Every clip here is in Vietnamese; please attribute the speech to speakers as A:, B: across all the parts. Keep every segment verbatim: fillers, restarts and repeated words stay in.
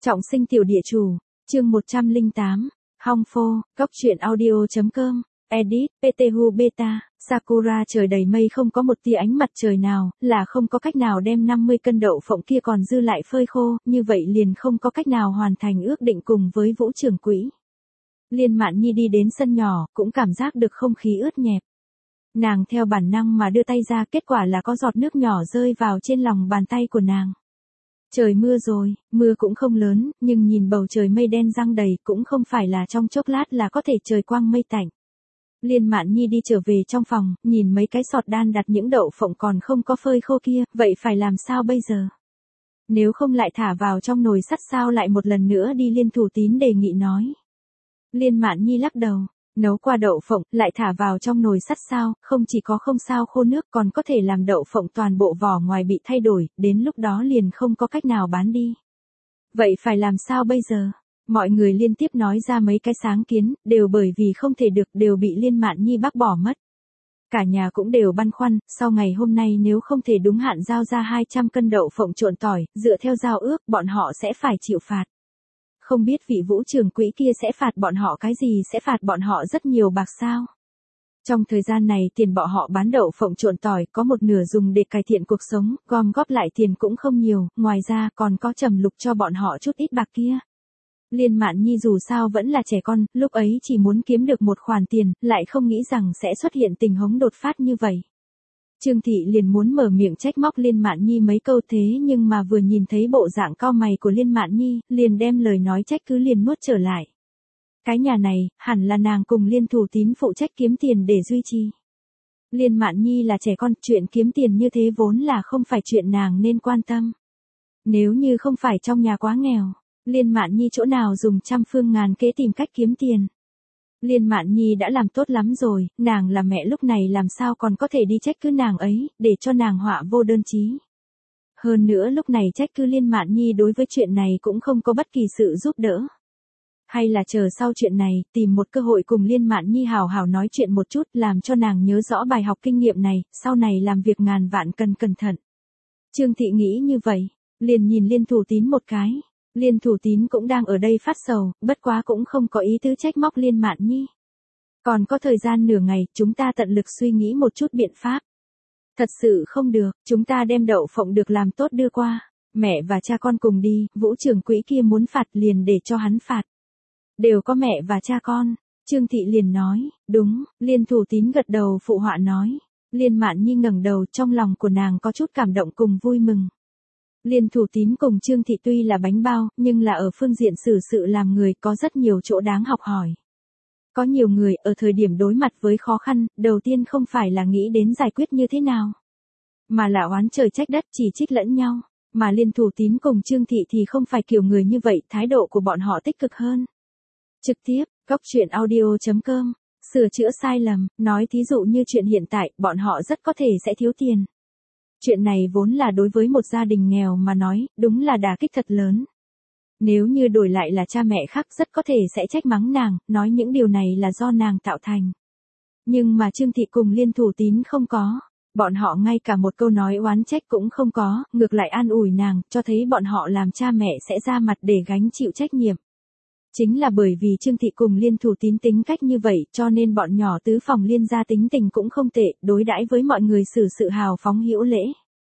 A: Trọng sinh tiểu địa chủ, chương một trăm lẻ tám, Hong Phô, góc truyện audio.com, edit, pê tê u Beta, Sakura trời đầy mây không có một tia ánh mặt trời nào, là không có cách nào đem năm mươi cân đậu phộng kia còn dư lại phơi khô, như vậy liền không có cách nào hoàn thành ước định cùng với Vũ Trưởng Quỹ. Liên Mạn Nhi đi đến sân nhỏ, cũng cảm giác được không khí ướt nhẹp. Nàng theo bản năng mà đưa tay ra, kết quả là có giọt nước nhỏ rơi vào trên lòng bàn tay của nàng. Trời mưa rồi, mưa cũng không lớn, nhưng nhìn bầu trời mây đen giăng đầy cũng không phải là trong chốc lát là có thể trời quang mây tạnh. Liên Mạn Nhi đi trở về trong phòng, nhìn mấy cái sọt đan đặt những đậu phộng còn không có phơi khô kia, vậy phải làm sao bây giờ? Nếu không lại thả vào trong nồi sắt sao, lại một lần nữa đi Liên Thủ Tín đề nghị nói. Liên Mạn Nhi lắc đầu, nấu qua đậu phộng, lại thả vào trong nồi sắt sao, không chỉ có không sao khô nước còn có thể làm đậu phộng toàn bộ vỏ ngoài bị thay đổi, đến lúc đó liền không có cách nào bán đi. Vậy phải làm sao bây giờ? Mọi người liên tiếp nói ra mấy cái sáng kiến, đều bởi vì không thể được, đều bị Liên Mạn Nhi bác bỏ mất. Cả nhà cũng đều băn khoăn, sau ngày hôm nay nếu không thể đúng hạn giao ra hai trăm cân đậu phộng trộn tỏi, dựa theo giao ước, bọn họ sẽ phải chịu phạt. Không biết vị Vũ Trưởng Quỹ kia sẽ phạt bọn họ cái gì, sẽ phạt bọn họ rất nhiều bạc sao? Trong thời gian này tiền bọn họ bán đậu phộng trộn tỏi có một nửa dùng để cải thiện cuộc sống, gom góp lại tiền cũng không nhiều, ngoài ra còn có Trầm Lục cho bọn họ chút ít bạc kia. Liên Mạn Nhi dù sao vẫn là trẻ con, lúc ấy chỉ muốn kiếm được một khoản tiền, lại không nghĩ rằng sẽ xuất hiện tình huống đột phát như vậy. Trương Thị liền muốn mở miệng trách móc Liên Mạn Nhi mấy câu, thế nhưng mà vừa nhìn thấy bộ dạng cau mày của Liên Mạn Nhi, liền đem lời nói trách cứ liền nuốt trở lại. Cái nhà này, hẳn là nàng cùng Liên Thủ Tín phụ trách kiếm tiền để duy trì. Liên Mạn Nhi là trẻ con, chuyện kiếm tiền như thế vốn là không phải chuyện nàng nên quan tâm. Nếu như không phải trong nhà quá nghèo, Liên Mạn Nhi chỗ nào dùng trăm phương ngàn kế tìm cách kiếm tiền. Liên Mạn Nhi đã làm tốt lắm rồi, nàng là mẹ lúc này làm sao còn có thể đi trách cứ nàng ấy, để cho nàng họa vô đơn chí. Hơn nữa lúc này trách cứ Liên Mạn Nhi đối với chuyện này cũng không có bất kỳ sự giúp đỡ. Hay là chờ sau chuyện này, tìm một cơ hội cùng Liên Mạn Nhi hào hào nói chuyện một chút, làm cho nàng nhớ rõ bài học kinh nghiệm này, sau này làm việc ngàn vạn cần cẩn thận. Trương Thị nghĩ như vậy, liền nhìn Liên Thủ Tín một cái. Liên Thủ Tín cũng đang ở đây phát sầu, bất quá cũng không có ý tứ trách móc Liên Mạn Nhi. Còn có thời gian nửa ngày, chúng ta tận lực suy nghĩ một chút biện pháp. Thật sự không được, chúng ta đem đậu phộng được làm tốt đưa qua. Mẹ và cha con cùng đi, Vũ Trưởng Quỹ kia muốn phạt liền để cho hắn phạt. Đều có mẹ và cha con. Trương Thị liền nói, đúng. Liên Thủ Tín gật đầu phụ họa nói. Liên Mạn Nhi ngẩng đầu, trong lòng của nàng có chút cảm động cùng vui mừng. Liên Thủ Tín cùng Trương Thị tuy là bánh bao, nhưng là ở phương diện xử sự làm người có rất nhiều chỗ đáng học hỏi. Có nhiều người ở thời điểm đối mặt với khó khăn, đầu tiên không phải là nghĩ đến giải quyết như thế nào, mà là oán trời trách đất, chỉ trích lẫn nhau. Mà Liên Thủ Tín cùng Trương Thị thì không phải kiểu người như vậy, thái độ của bọn họ tích cực hơn. Trực tiếp, góc truyện audio.com, sửa chữa sai lầm, nói thí dụ như chuyện hiện tại, bọn họ rất có thể sẽ thiếu tiền. Chuyện này vốn là đối với một gia đình nghèo mà nói, đúng là đả kích thật lớn. Nếu như đổi lại là cha mẹ khác rất có thể sẽ trách mắng nàng, nói những điều này là do nàng tạo thành. Nhưng mà Trương Thị cùng Liên Thủ Tín không có. Bọn họ ngay cả một câu nói oán trách cũng không có, ngược lại an ủi nàng, cho thấy bọn họ làm cha mẹ sẽ ra mặt để gánh chịu trách nhiệm. Chính là bởi vì Trương Thị cùng Liên Thủ Tín tính cách như vậy, cho nên bọn nhỏ tứ phòng Liên gia tính tình cũng không tệ, đối đãi với mọi người xử sự hào phóng hữu lễ.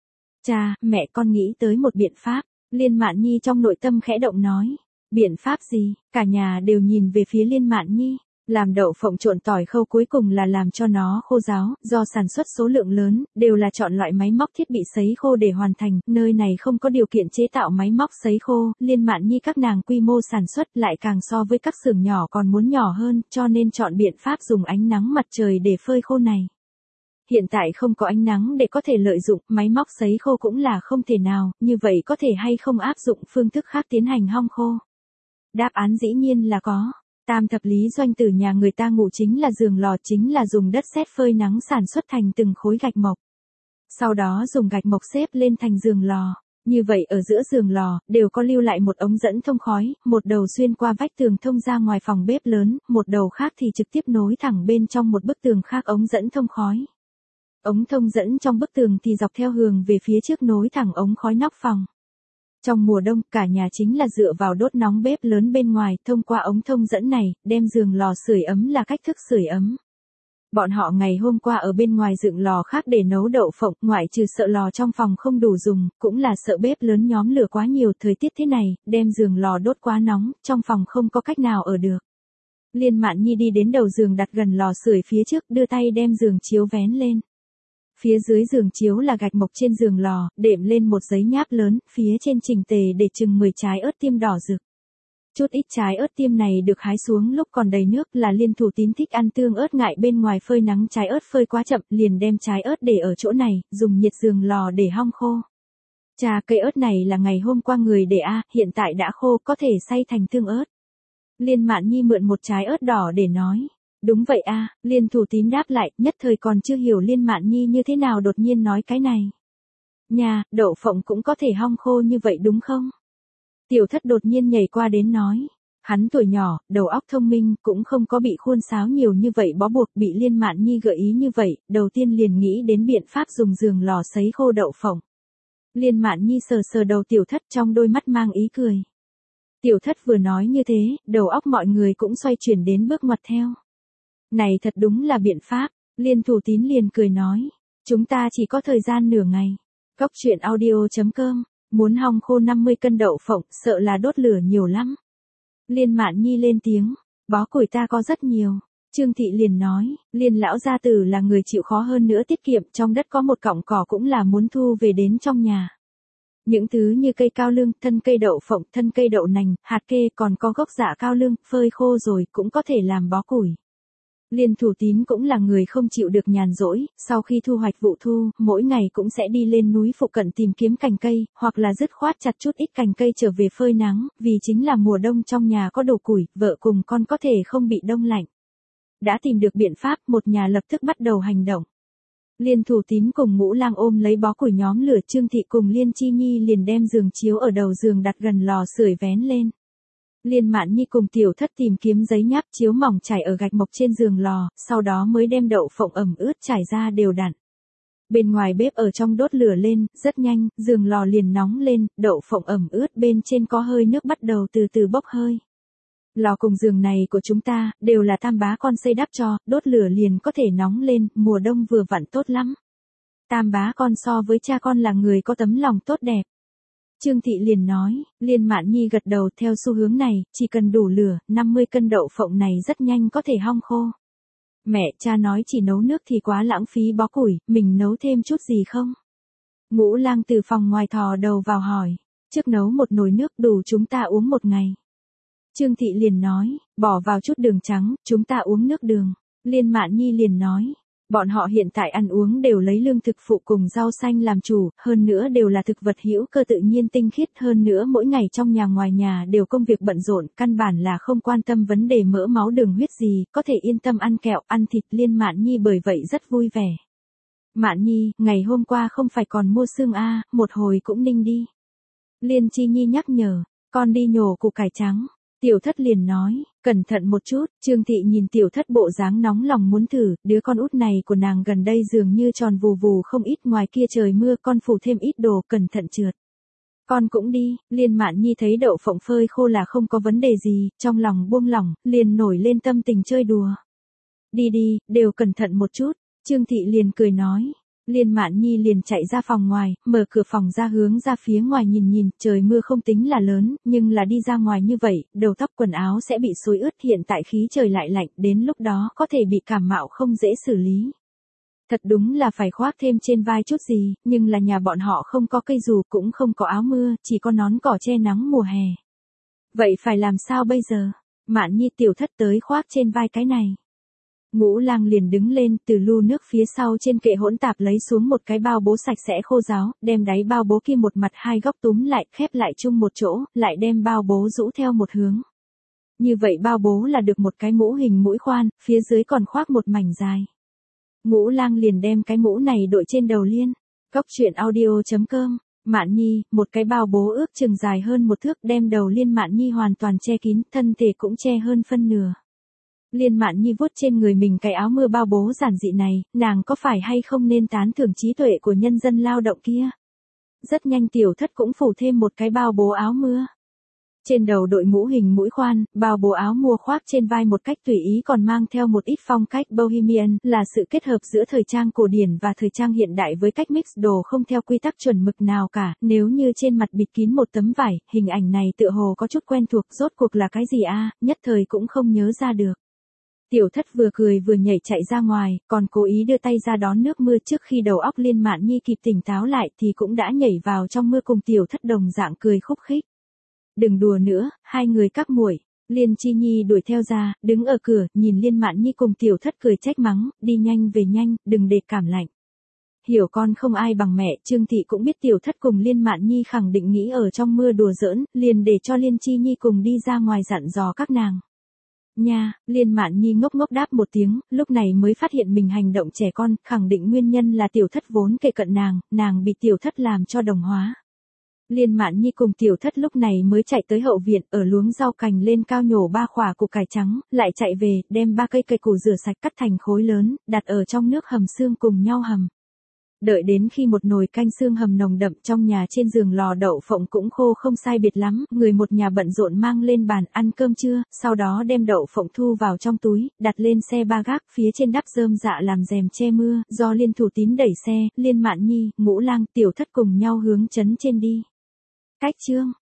A: Cha, mẹ con nghĩ tới một biện pháp. Liên Mạn Nhi trong nội tâm khẽ động nói. Biện pháp gì? Cả nhà đều nhìn về phía Liên Mạn Nhi. Làm đậu phộng trộn tỏi khâu cuối cùng là làm cho nó khô ráo, do sản xuất số lượng lớn, đều là chọn loại máy móc thiết bị sấy khô để hoàn thành, nơi này không có điều kiện chế tạo máy móc sấy khô, Liên Mạn Nhi các nàng quy mô sản xuất lại càng so với các xưởng nhỏ còn muốn nhỏ hơn, cho nên chọn biện pháp dùng ánh nắng mặt trời để phơi khô này. Hiện tại không có ánh nắng để có thể lợi dụng, máy móc sấy khô cũng là không thể nào, như vậy có thể hay không áp dụng phương thức khác tiến hành hong khô? Đáp án dĩ nhiên là có. Tam thập lý doanh tử nhà người ta ngủ chính là giường lò, chính là dùng đất sét phơi nắng sản xuất thành từng khối gạch mộc. Sau đó dùng gạch mộc xếp lên thành giường lò. Như vậy ở giữa giường lò, đều có lưu lại một ống dẫn thông khói, một đầu xuyên qua vách tường thông ra ngoài phòng bếp lớn, một đầu khác thì trực tiếp nối thẳng bên trong một bức tường khác ống dẫn thông khói. Ống thông dẫn trong bức tường thì dọc theo hướng về phía trước nối thẳng ống khói nóc phòng. Trong mùa đông, cả nhà chính là dựa vào đốt nóng bếp lớn bên ngoài, thông qua ống thông dẫn này, đem giường lò sưởi ấm là cách thức sưởi ấm. Bọn họ ngày hôm qua ở bên ngoài dựng lò khác để nấu đậu phộng, ngoại trừ sợ lò trong phòng không đủ dùng, cũng là sợ bếp lớn nhóm lửa quá nhiều, thời tiết thế này, đem giường lò đốt quá nóng, trong phòng không có cách nào ở được. Liên Mạn Nhi đi đến đầu giường đặt gần lò sưởi phía trước, đưa tay đem giường chiếu vén lên. Phía dưới giường chiếu là gạch mộc, trên giường lò, đệm lên một giấy nháp lớn, phía trên chỉnh tề để chừng mười trái ớt tiêm đỏ rực. Chút ít trái ớt tiêm này được hái xuống lúc còn đầy nước, là Liên Thủ Tín thích ăn tương ớt, ngại bên ngoài phơi nắng trái ớt phơi quá chậm, liền đem trái ớt để ở chỗ này, dùng nhiệt giường lò để hong khô. Trà cây ớt này là ngày hôm qua người để a, hiện tại đã khô, có thể xay thành tương ớt. Liên Mạn Nhi mượn một trái ớt đỏ để nói. Đúng vậy a, Liên Thủ Tín đáp lại, nhất thời còn chưa hiểu Liên Mạn Nhi như thế nào đột nhiên nói cái này. Nhà, đậu phộng cũng có thể hong khô như vậy đúng không? Tiểu Thất đột nhiên nhảy qua đến nói. Hắn tuổi nhỏ, đầu óc thông minh, cũng không có bị khuôn sáo nhiều như vậy bó buộc, bị Liên Mạn Nhi gợi ý như vậy, đầu tiên liền nghĩ đến biện pháp dùng giường lò sấy khô đậu phộng. Liên Mạn Nhi sờ sờ đầu Tiểu Thất, trong đôi mắt mang ý cười. Tiểu Thất vừa nói như thế, đầu óc mọi người cũng xoay chuyển đến bước ngoặt theo. Này thật đúng là biện pháp, Liên Thủ Tín liền cười nói. Chúng ta chỉ có thời gian nửa ngày. Cốc truyện audio chấm com, muốn hong khô năm mươi cân đậu phộng, sợ là đốt lửa nhiều lắm. Liên Mạn Nhi lên tiếng, bó củi ta có rất nhiều. Trương Thị liền nói, Liên lão gia tử là người chịu khó hơn nữa tiết kiệm, trong đất có một cọng cỏ cũng là muốn thu về đến trong nhà. Những thứ như cây cao lương, thân cây đậu phộng, thân cây đậu nành, hạt kê, còn có gốc dạ cao lương, phơi khô rồi cũng có thể làm bó củi. Liên Thủ Tín cũng là người không chịu được nhàn rỗi, sau khi thu hoạch vụ thu, mỗi ngày cũng sẽ đi lên núi phụ cận tìm kiếm cành cây, hoặc là dứt khoát chặt chút ít cành cây trở về phơi nắng, vì chính là mùa đông trong nhà có đủ củi, vợ cùng con có thể không bị đông lạnh. Đã tìm được biện pháp, một nhà lập tức bắt đầu hành động. Liên Thủ Tín cùng Ngũ Lang ôm lấy bó củi nhóm lửa, Trương Thị cùng Liên Chi Nhi liền đem giường chiếu ở đầu giường đặt gần lò sưởi vén lên. Liên Mạn Nhi cùng Tiểu Thất tìm kiếm giấy nháp chiếu mỏng trải ở gạch mộc trên giường lò, sau đó mới đem đậu phộng ẩm ướt trải ra đều đặn. Bên ngoài bếp ở trong đốt lửa lên, rất nhanh, giường lò liền nóng lên, đậu phộng ẩm ướt bên trên có hơi nước bắt đầu từ từ bốc hơi. Lò cùng giường này của chúng ta, đều là Tam bá con xây đắp cho, đốt lửa liền có thể nóng lên, mùa đông vừa vặn tốt lắm. Tam bá con so với cha con là người có tấm lòng tốt đẹp. Trương Thị liền nói, Liên Mạn Nhi gật đầu theo xu hướng này, chỉ cần đủ lửa, năm mươi cân đậu phộng này rất nhanh có thể hong khô. Mẹ, cha nói chỉ nấu nước thì quá lãng phí bó củi, mình nấu thêm chút gì không? Ngũ Lang từ phòng ngoài thò đầu vào hỏi, trước nấu một nồi nước đủ chúng ta uống một ngày. Trương Thị liền nói, bỏ vào chút đường trắng, chúng ta uống nước đường. Liên Mạn Nhi liền nói, bọn họ hiện tại ăn uống đều lấy lương thực phụ cùng rau xanh làm chủ, hơn nữa đều là thực vật hữu cơ tự nhiên tinh khiết, hơn nữa mỗi ngày trong nhà ngoài nhà đều công việc bận rộn, căn bản là không quan tâm vấn đề mỡ máu đường huyết gì, có thể yên tâm ăn kẹo, ăn thịt. Liên Mạn Nhi bởi vậy rất vui vẻ. Mạn Nhi, ngày hôm qua không phải còn mua xương a, một hồi cũng ninh đi. Liên Chi Nhi nhắc nhở, con đi nhổ củ cải trắng. Tiểu Thất liền nói, cẩn thận một chút. Trương Thị nhìn Tiểu Thất bộ dáng nóng lòng muốn thử, đứa con út này của nàng gần đây dường như tròn vù vù không ít, ngoài kia trời mưa, con phủ thêm ít đồ, cẩn thận trượt. Con cũng đi. Liên Mạn Nhi thấy đậu phộng phơi khô là không có vấn đề gì, trong lòng buông lỏng, liền nổi lên tâm tình chơi đùa. Đi đi, đều cẩn thận một chút. Trương Thị liền cười nói. Liên Mạn Nhi liền chạy ra phòng ngoài, mở cửa phòng ra hướng ra phía ngoài nhìn nhìn, trời mưa không tính là lớn, nhưng là đi ra ngoài như vậy, đầu tóc quần áo sẽ bị xối ướt, hiện tại khí trời lại lạnh, đến lúc đó có thể bị cảm mạo không dễ xử lý. Thật đúng là phải khoác thêm trên vai chút gì, nhưng là nhà bọn họ không có cây dù, cũng không có áo mưa, chỉ có nón cỏ che nắng mùa hè. Vậy phải làm sao bây giờ? Mạn Nhi, Tiểu Thất tới khoác trên vai cái này. Ngũ Lang liền đứng lên, từ lu nước phía sau trên kệ hỗn tạp lấy xuống một cái bao bố sạch sẽ khô ráo, đem đáy bao bố kia một mặt hai góc túm lại, khép lại chung một chỗ, lại đem bao bố rũ theo một hướng. Như vậy bao bố là được một cái mũ hình mũi khoan, phía dưới còn khoác một mảnh dài. Ngũ Lang liền đem cái mũ này đội trên đầu Liên. Cốc truyện audio chấm com. Mạn Nhi, một cái bao bố ước chừng dài hơn một thước, đem đầu Liên Mạn Nhi hoàn toàn che kín, thân thể cũng che hơn phân nửa. Liên Mạn Nhi vuốt trên người mình cái áo mưa bao bố giản dị này, nàng có phải hay không nên tán thưởng trí tuệ của nhân dân lao động kia? rất nhanh tiểu thất cũng phủ thêm một cái bao bố áo mưa. Trên đầu đội mũ hình mũi khoan, bao bố áo mùa khoác trên vai một cách tùy ý còn mang theo một ít phong cách bohemian, là sự kết hợp giữa thời trang cổ điển và thời trang hiện đại với cách mix đồ không theo quy tắc chuẩn mực nào cả. Nếu như trên mặt bịt kín một tấm vải, hình ảnh này tựa hồ có chút quen thuộc, rốt cuộc là cái gì a, nhất thời cũng không nhớ ra được. Tiểu thất vừa cười vừa nhảy chạy ra ngoài, còn cố ý đưa tay ra đón nước mưa. Trước khi đầu óc Liên Mạn Nhi kịp tỉnh táo lại thì cũng đã nhảy vào trong mưa cùng tiểu thất đồng dạng cười khúc khích. Đừng đùa nữa, hai người các muội. Liên Chi Nhi đuổi theo ra, đứng ở cửa, nhìn Liên Mạn Nhi cùng tiểu thất cười trách mắng, đi nhanh về nhanh, đừng để cảm lạnh. Hiểu con không ai bằng mẹ, Trương Thị cũng biết tiểu thất cùng Liên Mạn Nhi khẳng định nghĩ ở trong mưa đùa giỡn, liền để cho Liên Chi Nhi cùng đi ra ngoài dặn dò các nàng. Nha, Liên Mạn Nhi ngốc ngốc đáp một tiếng, lúc này mới phát hiện mình hành động trẻ con, khẳng định nguyên nhân là tiểu thất vốn kề cận nàng, nàng bị tiểu thất làm cho đồng hóa. Liên Mạn Nhi cùng tiểu thất lúc này mới chạy tới hậu viện, ở luống rau cành lên cao nhổ ba khỏa củ cải trắng, lại chạy về, đem ba cây cây củ rửa sạch cắt thành khối lớn, đặt ở trong nước hầm xương cùng nhau hầm. Đợi đến khi một nồi canh xương hầm nồng đậm trong nhà trên giường lò đậu phộng cũng khô không sai biệt lắm, người một nhà bận rộn mang lên bàn ăn cơm trưa, sau đó đem đậu phộng thu vào trong túi, đặt lên xe ba gác phía trên đắp rơm dạ làm rèm che mưa, do Liên Thủ Tín đẩy xe, Liên Mạn Nhi, Ngũ Lang, tiểu thất cùng nhau hướng trấn trên đi. Cách chương